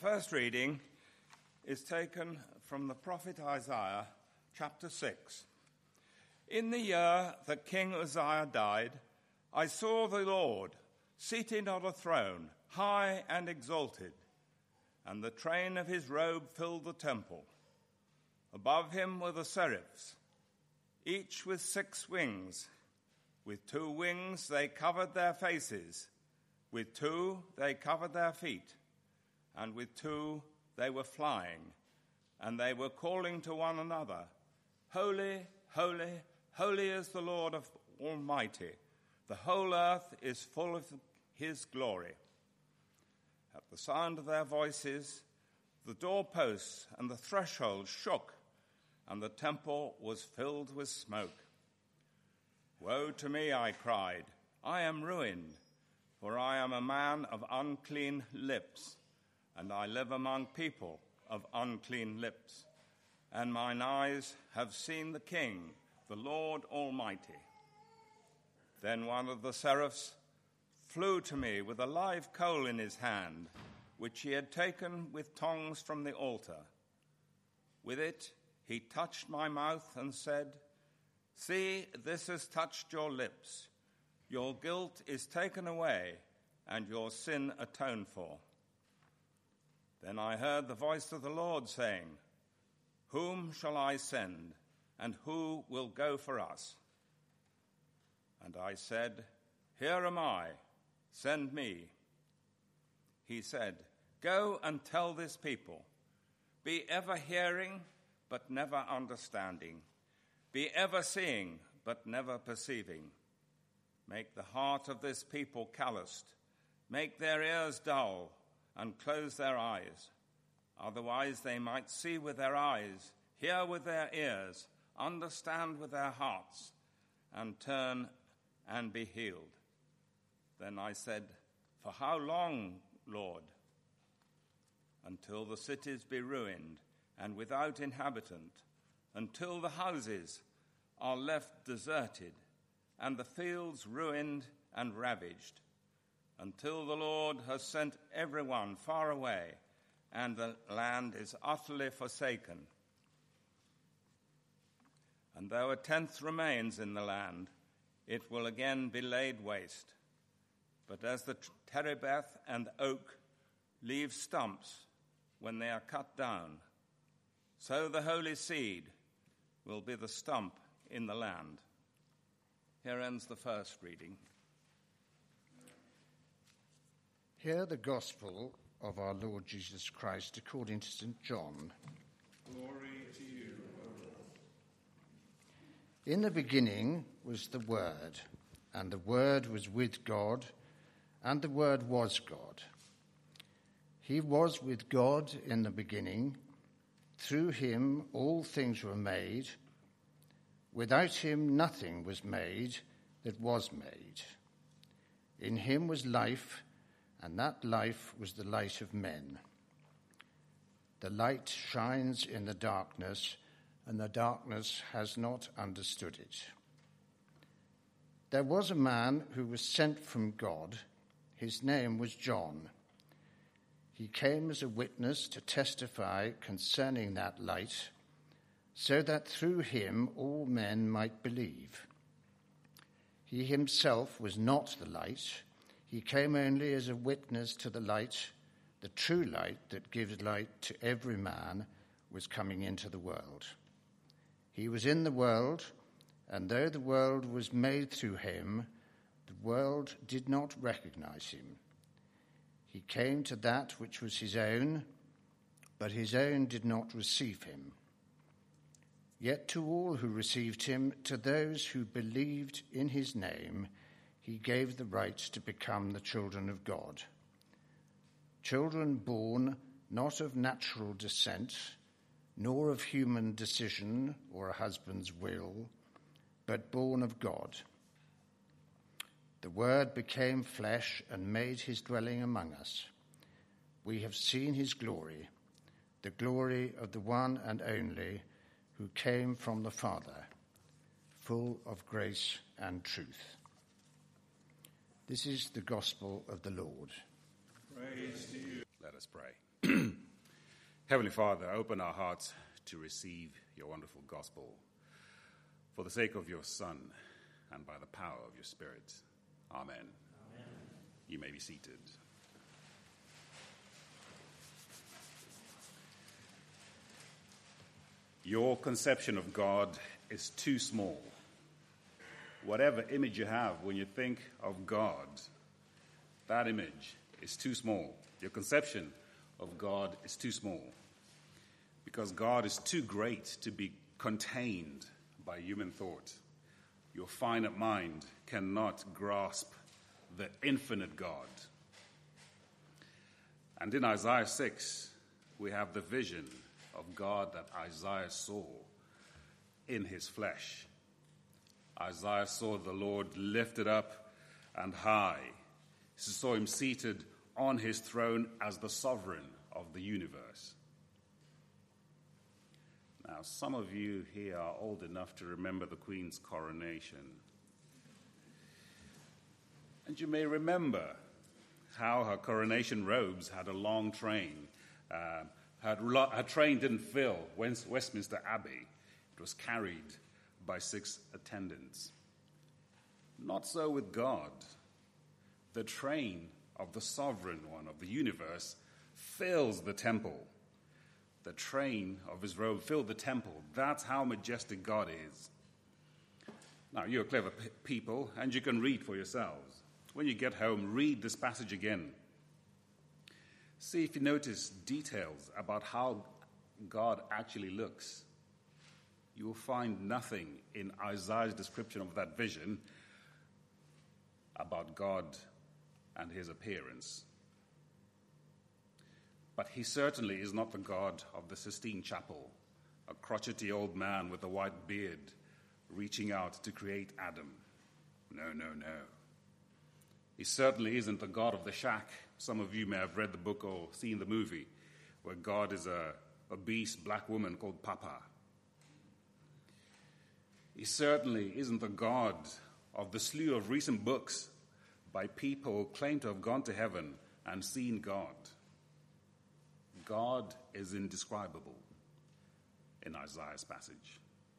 first reading is taken from the prophet Isaiah, chapter 6. In the year that King Uzziah died, I saw the Lord seated on a throne, high and exalted, and the train of his robe filled the temple. Above him were the seraphs, each with 6 wings. With 2 wings they covered their faces, with 2 they covered their feet, and with 2 they were flying, and they were calling to one another, Holy, holy, holy is the Lord of Almighty. The whole earth is full of his glory. At the sound of their voices, the doorposts and the threshold shook, and the temple was filled with smoke. Woe to me, I cried, I am ruined, for I am a man of unclean lips, and I live among people of unclean lips, and mine eyes have seen the King, the Lord Almighty. Then one of the seraphs flew to me with a live coal in his hand, which he had taken with tongs from the altar. With it he touched my mouth and said, See, this has touched your lips. Your guilt is taken away, and your sin atoned for. Then I heard the voice of the Lord saying, Whom shall I send, and who will go for us? And I said, Here am I, send me. He said, Go and tell this people, be ever hearing, but never understanding. Be ever seeing, but never perceiving. Make the heart of this people calloused. Make their ears dull, and close their eyes. Otherwise they might see with their eyes, hear with their ears, understand with their hearts, and turn and be healed. Then I said, For how long, Lord? Until the cities be ruined and without inhabitant, until the houses are left deserted, and the fields ruined and ravaged, until the Lord has sent everyone far away, and the land is utterly forsaken. And though 1/10 remains in the land, it will again be laid waste. But as the terebinth and oak leave stumps when they are cut down, so the holy seed will be the stump in the land. Here ends the first reading. Hear the gospel of our Lord Jesus Christ according to St. John. Glory to you, O Lord. In the beginning was the Word, and the Word was with God, and the Word was God. He was with God in the beginning. Through him all things were made. Without him nothing was made that was made. In him was life, and that life was the light of men. The light shines in the darkness, and the darkness has not understood it. There was a man who was sent from God. His name was John. He came as a witness to testify concerning that light, so that through him all men might believe. He himself was not the light. He came only as a witness to the light. The true light that gives light to every man was coming into the world. He was in the world, and though the world was made through him, the world did not recognize him. He came to that which was his own, but his own did not receive him. Yet to all who received him, to those who believed in his name, he gave the right to become the children of God. Children born not of natural descent, nor of human decision or a husband's will, but born of God. The Word became flesh and made his dwelling among us. We have seen his glory, the glory of the one and only who came from the Father, full of grace and truth. This is the gospel of the Lord. Praise to you. Let us pray. Heavenly Father, open our hearts to receive your wonderful gospel for the sake of your Son and by the power of your Spirit. Amen. Amen. You may be seated. Your conception of God is too small. Whatever image you have when you think of God, that image is too small. Your conception of God is too small because God is too great to be contained by human thought. Your finite mind cannot grasp the infinite God. And in Isaiah 6, we have the vision of God that Isaiah saw in his flesh. Isaiah saw the Lord lifted up and high. He saw him seated on his throne as the sovereign of the universe. Now, some of you here are old enough to remember the Queen's coronation. And you may remember how her coronation robes had a long train. Her train didn't fill Westminster Abbey. It was carried by 6 attendants. Not so with God. The train of the sovereign one of the universe fills the temple. The train of his robe filled the temple. That's how majestic God is. Now, you're clever people, and you can read for yourselves. When you get home, read this passage again. See if you notice details about how God actually looks. You will find nothing in Isaiah's description of that vision about God and his appearance. But he certainly is not the God of the Sistine Chapel, a crotchety old man with a white beard reaching out to create Adam. No, no, no. He certainly isn't the God of the shack. Some of you may have read the book or seen the movie, where God is a obese black woman called Papa. He certainly isn't the God of the slew of recent books by people who claim to have gone to heaven and seen God. God is indescribable in Isaiah's passage.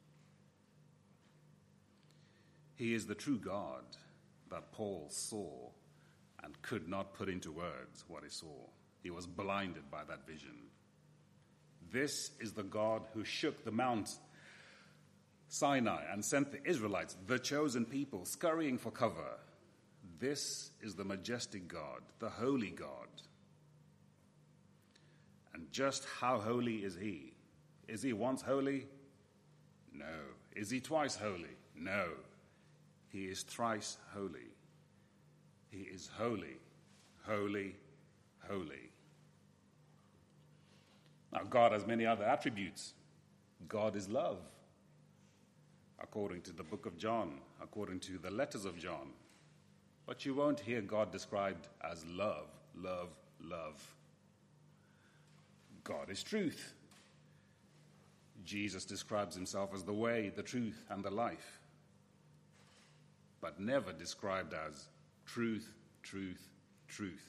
He is the true God that Paul saw and could not put into words what he saw. He was blinded by that vision. This is the God who shook the Mount Sinai and sent the Israelites, the chosen people, scurrying for cover. This is the majestic God, the holy God. And just how holy is he? Is he once holy? No. Is he twice holy? No. He is thrice holy. He is holy, holy, holy. Now, God has many other attributes. God is love, according to the book of John, according to the letters of John. But you won't hear God described as love, love, love. God is truth. Jesus describes himself as the way, the truth, and the life, but never described as truth, truth, truth.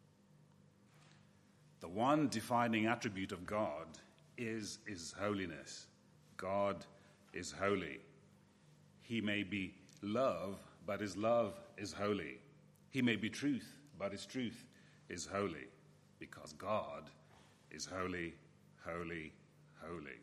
The one defining attribute of God is his holiness. God is holy. He may be love, but his love is holy. He may be truth, but his truth is holy, because God is holy, holy, holy.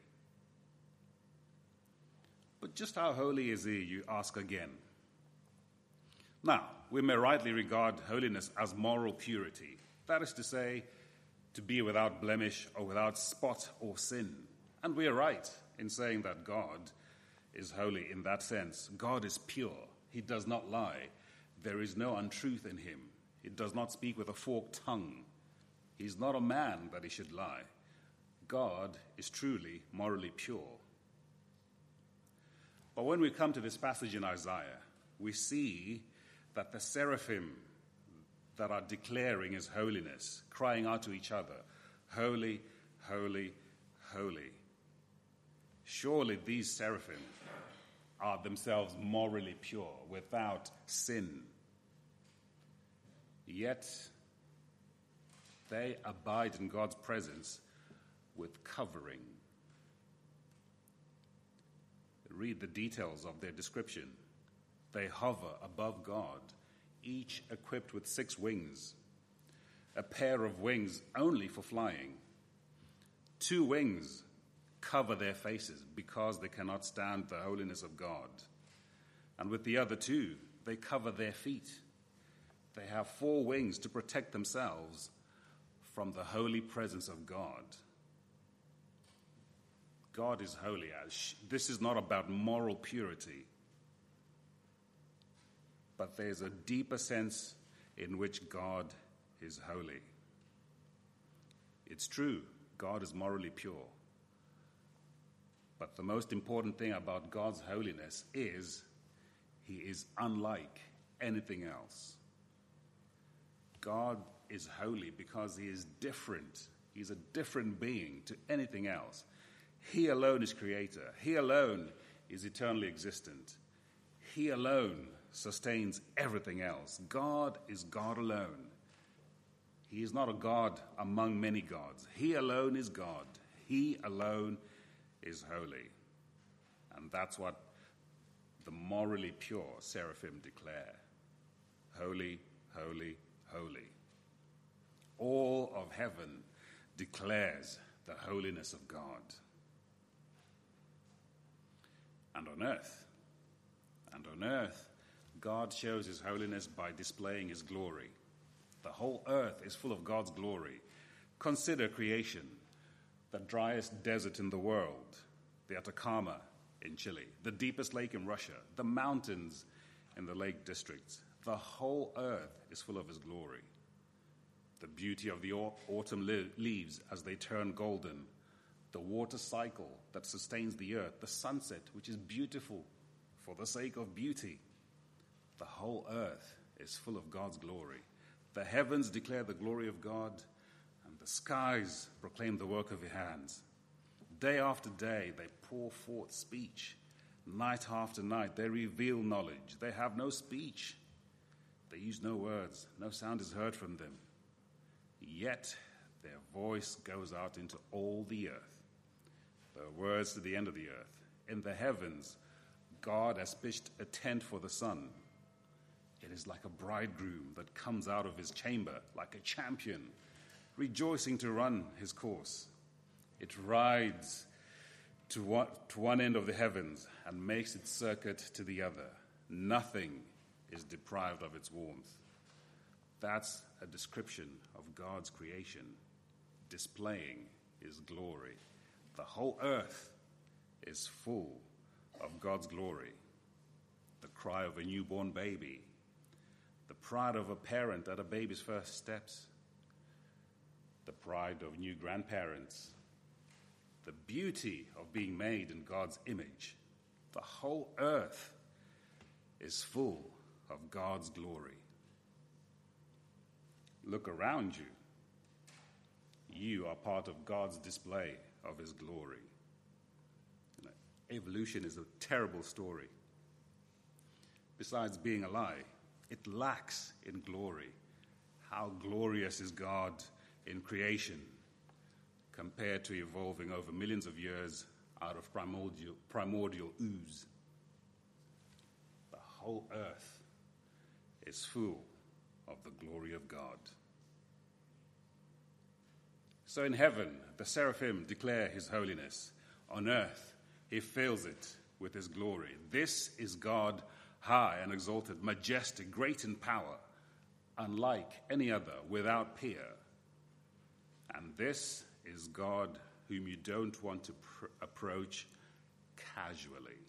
But just how holy is he, you ask again? Now, we may rightly regard holiness as moral purity. That is to say, to be without blemish or without spot or sin. And we are right in saying that God is holy in that sense. God is pure. He does not lie. There is no untruth in him. He does not speak with a forked tongue. He's not a man that he should lie. God is truly morally pure. But when we come to this passage in Isaiah, we see that the seraphim that are declaring his holiness, crying out to each other, holy, holy, holy. Surely these seraphim are themselves morally pure, without sin. Yet, They abide in God's presence with covering. Read the details of their description. They hover above God, each equipped with 6 wings, a pair of wings only for flying. 2 wings cover their faces because they cannot stand the holiness of God. And with the other 2, they cover their feet. They have 4 wings to protect themselves from the holy presence of God. God is holy. This is not about moral purity, but there's a deeper sense in which God is holy. It's true, God is morally pure. But the most important thing about God's holiness is he is unlike anything else. God is holy because he is different. He's a different being to anything else. He alone is creator. He alone is eternally existent. He alone sustains everything else. God is God alone. He is not a God among many gods. He alone is God. He alone is holy. And that's what the morally pure seraphim declare. Holy, holy, holy. All of heaven declares the holiness of God. And on earth, God shows his holiness by displaying his glory. The whole earth is full of God's glory. Consider creation, the driest desert in the world, the Atacama in Chile, the deepest lake in Russia, the mountains in the Lake Districts. The whole earth is full of his glory. The beauty of the autumn leaves as they turn golden, the water cycle that sustains the earth, the sunset, which is beautiful for the sake of beauty. The whole earth is full of God's glory. The heavens declare the glory of God, and the skies proclaim the work of his hands. Day after day, they pour forth speech. Night after night, they reveal knowledge. They have no speech. They use no words. No sound is heard from them. Yet their voice goes out into all the earth. Their words to the end of the earth. In the heavens, God has pitched a tent for the sun. It is like a bridegroom that comes out of his chamber, like a champion, rejoicing to run his course. It rides to one end of the heavens and makes its circuit to the other. Nothing is deprived of its warmth. That's a description of God's creation, displaying his glory. The whole earth is full of God's glory. The cry of a newborn baby, the pride of a parent at a baby's first steps, the pride of new grandparents, the beauty of being made in God's image. The whole earth is full of God's glory. Look around you. You are part of God's display of his glory. Evolution is a terrible story. Besides being a lie, it lacks in glory. How glorious is God in creation compared to evolving over millions of years out of primordial ooze. The whole earth is full of the glory of God. So in heaven, the seraphim declare his holiness. On earth, he fills it with his glory. This is God, high and exalted, majestic, great in power, unlike any other, without peer. And this is God whom you don't want to approach casually.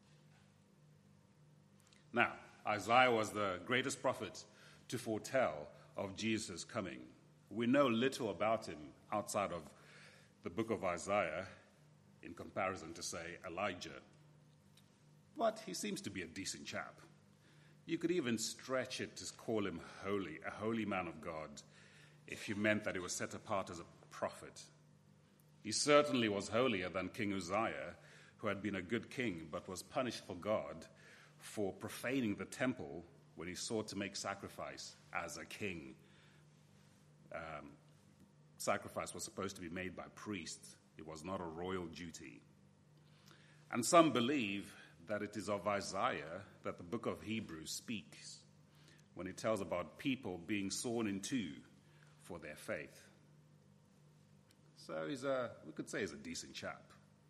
Now, Isaiah was the greatest prophet to foretell of Jesus' coming. We know little about him outside of the book of Isaiah in comparison to, say, Elijah. But he seems to be a decent chap. You could even stretch it to call him holy, a holy man of God, if you meant that he was set apart as a prophet. He certainly was holier than King Uzziah, who had been a good king but was punished for God for profaning the temple when he sought to make sacrifice as a king. sacrifice was supposed to be made by priests. It was not a royal duty. And some believe that it is of Isaiah that the book of Hebrews speaks when it tells about people being sawn in two for their faith. So we could say he's a decent chap.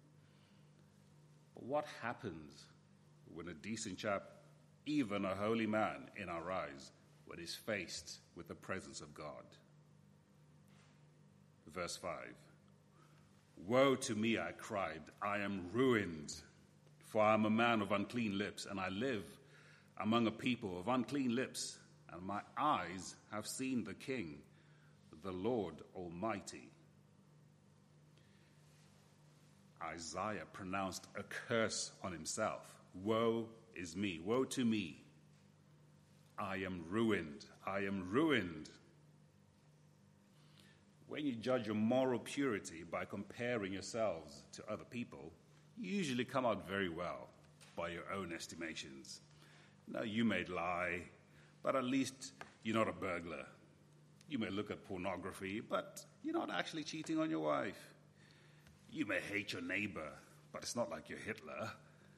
But what happens when a decent chap, even a holy man in our eyes, when he's faced with the presence of God? Verse 5. Woe to me, I cried, I am ruined, for I am a man of unclean lips, and I live among a people of unclean lips, and my eyes have seen the King, the Lord Almighty. Isaiah pronounced a curse on himself. Woe is me, woe to me. I am ruined, I am ruined. When you judge your moral purity by comparing yourselves to other people, you usually come out very well by your own estimations. Now, you may lie, but at least you're not a burglar. You may look at pornography, but you're not actually cheating on your wife. You may hate your neighbor, but it's not like you're Hitler.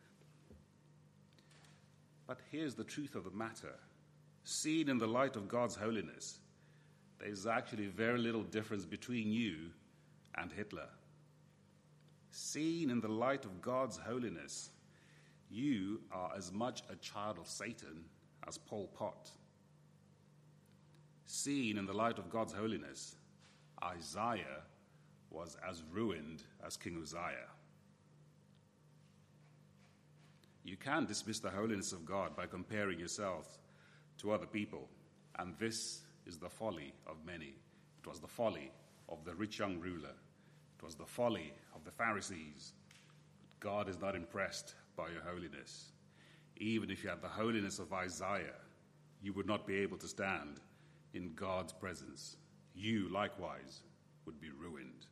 But here's the truth of the matter. Seen in the light of God's holiness, there's actually very little difference between you and Hitler. Seen in the light of God's holiness, you are as much a child of Satan as Pol Pot. Seen in the light of God's holiness, Isaiah was as ruined as King Uzziah. You can dismiss the holiness of God by comparing yourself to other people, and this is the folly of many. It was the folly of the rich young ruler. It was the folly of the Pharisees. God is not impressed by your holiness. Even if you had the holiness of Isaiah, you would not be able to stand in God's presence. You, likewise, would be ruined.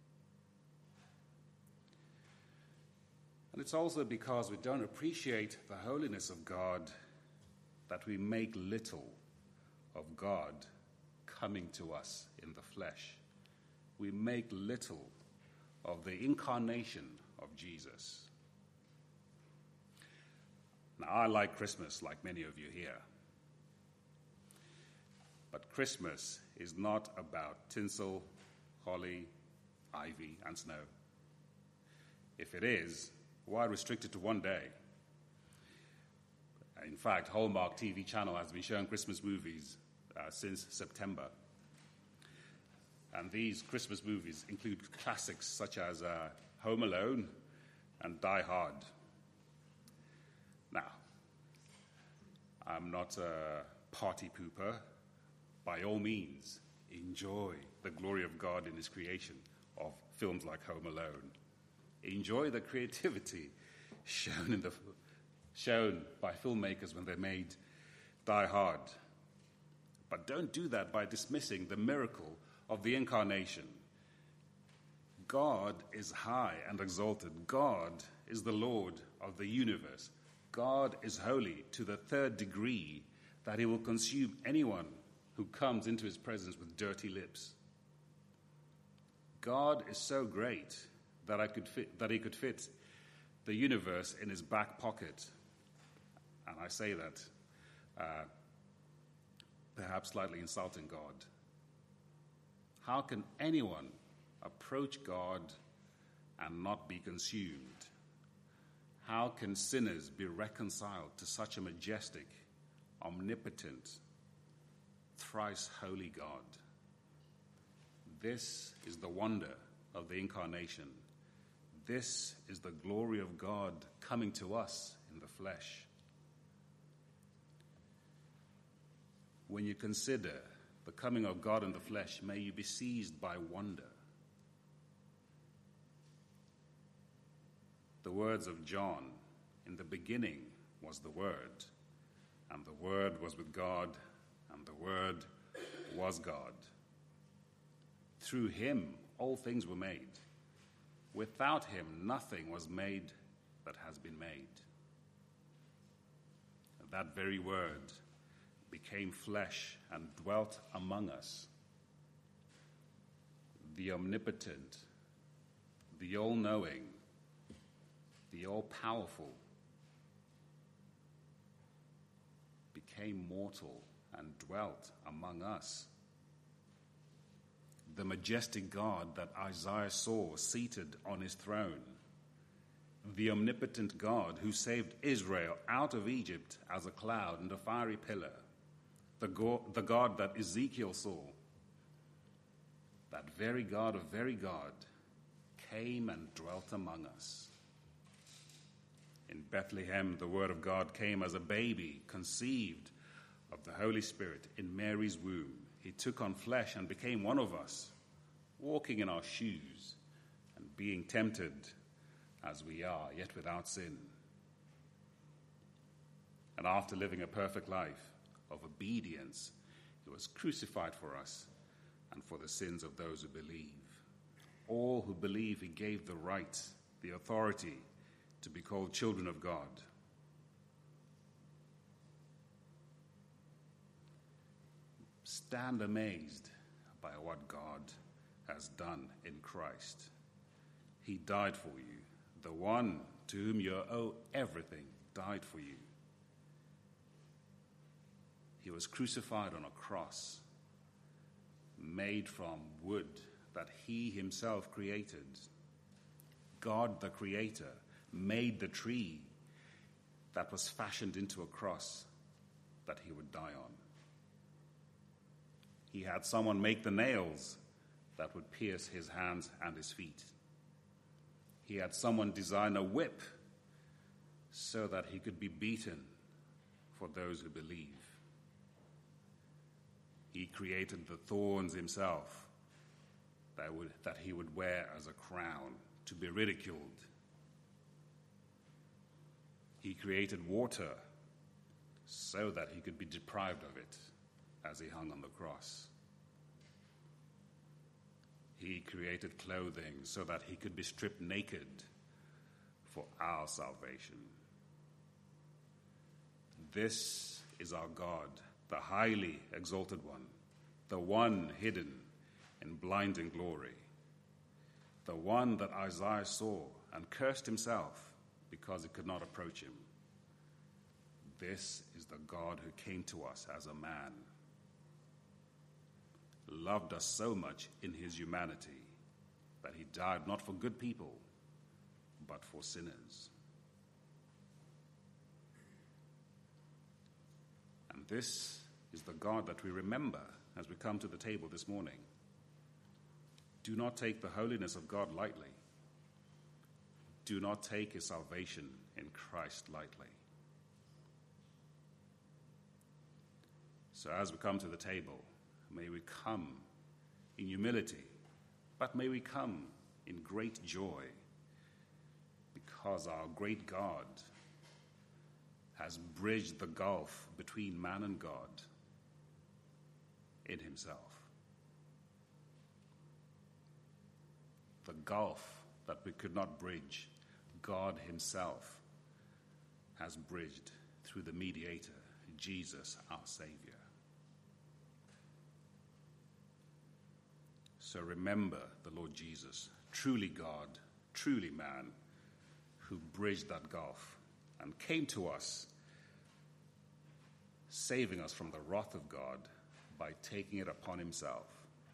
And it's also because we don't appreciate the holiness of God that we make little of God coming to us in the flesh. We make little of the incarnation of Jesus. Now, I like Christmas like many of you here. But Christmas is not about tinsel, holly, ivy, and snow. If it is, why restrict it to one day? In fact, Hallmark TV channel has been showing Christmas movies since September. And these Christmas movies include classics such as Home Alone and Die Hard. Now, I'm not a party pooper. By all means, enjoy the glory of God in his creation of films like Home Alone. Enjoy the creativity shown by filmmakers when they made Die Hard. But don't do that by dismissing the miracle of the incarnation. God is high and exalted. God is the Lord of the universe. God is holy to the third degree that he will consume anyone who comes into his presence with dirty lips. God is so great that he could fit the universe in his back pocket. And I say that perhaps slightly insulting God. How can anyone approach God and not be consumed? How can sinners be reconciled to such a majestic, omnipotent, thrice holy God? This is the wonder of the incarnation. This is the glory of God coming to us in the flesh. When you consider the coming of God in the flesh, may you be seized by wonder. The words of John, in the beginning was the Word, and the Word was with God, and the Word was God. Through him all things were made. Without him nothing was made that has been made. That very Word became flesh and dwelt among us. the omnipotent, the all-knowing, the all-powerful, became mortal and dwelt among us. The majestic God that Isaiah saw seated on his throne, the omnipotent God who saved Israel out of Egypt as a cloud and a fiery pillar, the God that Ezekiel saw, that very God of very God, came and dwelt among us. In Bethlehem, the Word of God came as a baby conceived of the Holy Spirit in Mary's womb. He took on flesh and became one of us, walking in our shoes and being tempted as we are, yet without sin. And after living a perfect life of obedience, he was crucified for us and for the sins of those who believe. All who believe, he gave the right, the authority to be called children of God. Stand amazed by what God has done in Christ. He died for you. The one to whom you owe everything died for you. He was crucified on a cross made from wood that he himself created. God, the Creator, made the tree that was fashioned into a cross that he would die on. He had someone make the nails that would pierce his hands and his feet. He had someone design a whip so that he could be beaten for those who believe. He created the thorns himself that he would wear as a crown to be ridiculed. He created water so that he could be deprived of it as he hung on the cross. He created clothing so that he could be stripped naked for our salvation. This is our God, the highly exalted one, the one hidden in blinding glory, the one that Isaiah saw and cursed himself because he could not approach him. This is the God who came to us as a man, loved us so much in his humanity that he died not for good people, but for sinners. And this is the God that we remember as we come to the table this morning. Do not take the holiness of God lightly. Do not take his salvation in Christ lightly. So as we come to the table, may we come in humility, but may we come in great joy, because our great God has bridged the gulf between man and God in himself. The gulf that we could not bridge, God himself has bridged through the mediator, Jesus, our Savior. So remember the Lord Jesus, truly God, truly man, who bridged that gulf and came to us, saving us from the wrath of God by taking it upon himself.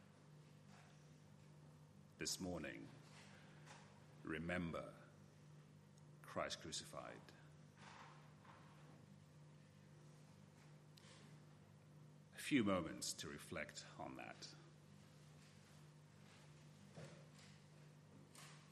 This morning, remember Christ crucified. A few moments to reflect on that.